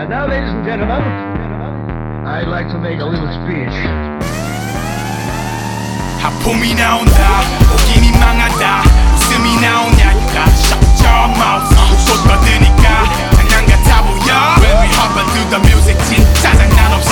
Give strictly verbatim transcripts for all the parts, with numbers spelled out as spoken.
Now, ladies and gentlemen, I'd like to make a little speech. 하품이 나온다 오긴 망하다 웃음이 나오냐니까 Shut your mouth 쏟 뻗으니까 장난 같아 보여 When we hop into the music 진짜 장난 없어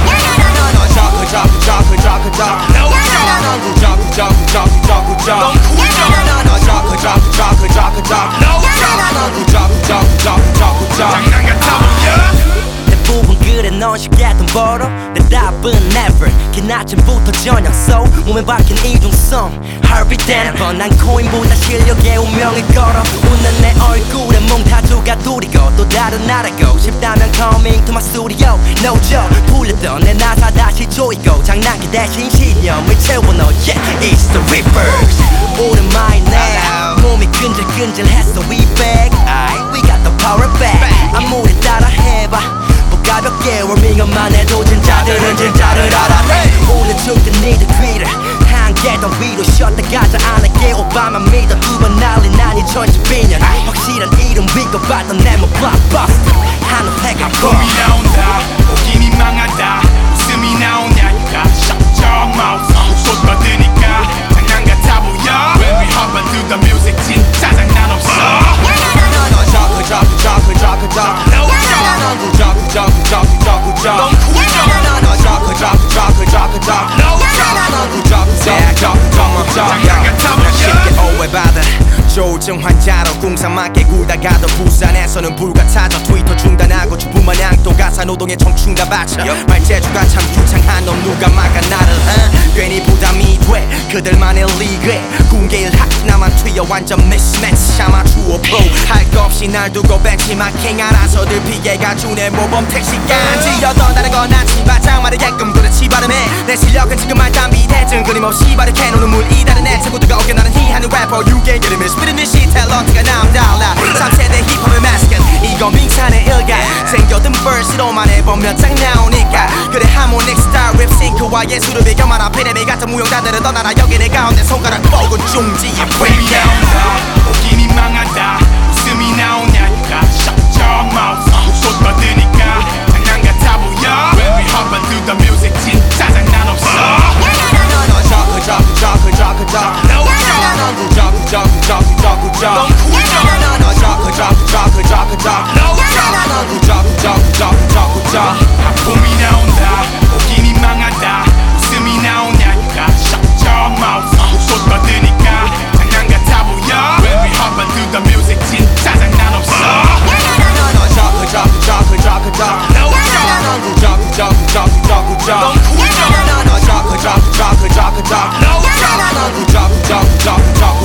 저그 저그 저그 저그 저그 No 저그 저그 저그 저그 저그 넌 쿨져 저그 저그 저그 저그 저그 No 저그 저그 저그 저그 저그 장난 같아 보여 대부분 그래 넌 쉽게 돈 벌어 내 답은 never 긴 아침부터 저녁 속 몸에 박힌 이중성 Harvey Dent 뻔한 코인보다 실력에 운명을 걸어 웃는 내 얼굴에 몽타주가 둘이고 또 다른 나라고 싶다면 coming to my studio No joke 풀렸던 내 나사 다시 조이고 장난기 대신 신념을 채워 너 Yeah it's the Reapers 오랜만이네 몸이 끈질끈질했어 we back Aye, we got the power back 아무리 따라 해봐 가볍게 월밍업만 해도 진짜들은 진짜를 알아 오늘 죽든 니들 귀를 한개 더 위로 쉬었다 가자 안 할게 오빠만 믿어 두 번 난리 난 이천십이 년 확실한 이름 위고봤던 내몸 blockbuster 한우 회가 하품이 나온다 오긴 망하다 웃음이 나오냐니까 Shut your mouth 쏟 뻗으니까 장난 같아 보여 When we hop into the music 진짜 장난 없어 저그 저그 저그 저그 저그 No 저그 저그 저그 저그 저그 넌 쿨져 저그 저그 저그 저그 저그 No 저그 저그 저그 저그 저그 장난 같아 보여 쉽게 오해받아 조증 환자로 궁상맞게 굴다가도 부산에서는 불같아져 트위터 중단하고 주부마냥 또 가사노동에 청춘 다 바쳐 말재주가 참 유창한 놈 누가 막아 나를 어? 괜히 부담이 돼 그들만의 리그에 공개일 하나만 튀어 완전 미스매치 아마추어 프로 할 거 없이 날 두고 벤치마킹 알아서들 피해가 주네 모범 택시까지 여던다는 건 아치바 장마르게끔 그렇지 발음해 내 실력은 지금 말단 비대증 끊임없이 바르게 노는 물 이다른 애 친구들과 어깨나는 희하는 래퍼 유괴 이름이 스피드 시 탤런트가 남달라 삼 세대 힙합의 마스크 이거 밍산의 일가 생겨든 verse로만 해본 몇 장 나오니까 그래 하모닉 스타일 립싱크와 예술을 비교만 아피레미 같은 무용자들은 떠나라 여기 내 가운데 손가락 뻗고 중지에 하품이 나온다 오긴 망하다 웃음이 나오냐니까 Shut your mouth 쏟 뻗으니까 장난 같아 보여 When we hop into the music 진짜 장난 없어 저그 저그 저그 저그 저그 No 저그 저그 저그 저그 저그 넌 쿨져 저그 저그 저그 저그 저그 No 저그 저그 저그 저그 저그 저그 하품이 나온다 오긴 망하다 웃음이 나오냐니까 Shut your mouth 쏟 뻗으니까 장난 같아 보여 When we hop into the music 진짜 장난 없어 저그 저그 저그 저그 저그 No 저그 저그 저그 저그 넌 저그 쿨져 저그 저그 저그 저그 저그 No 저그 저그 저그 저그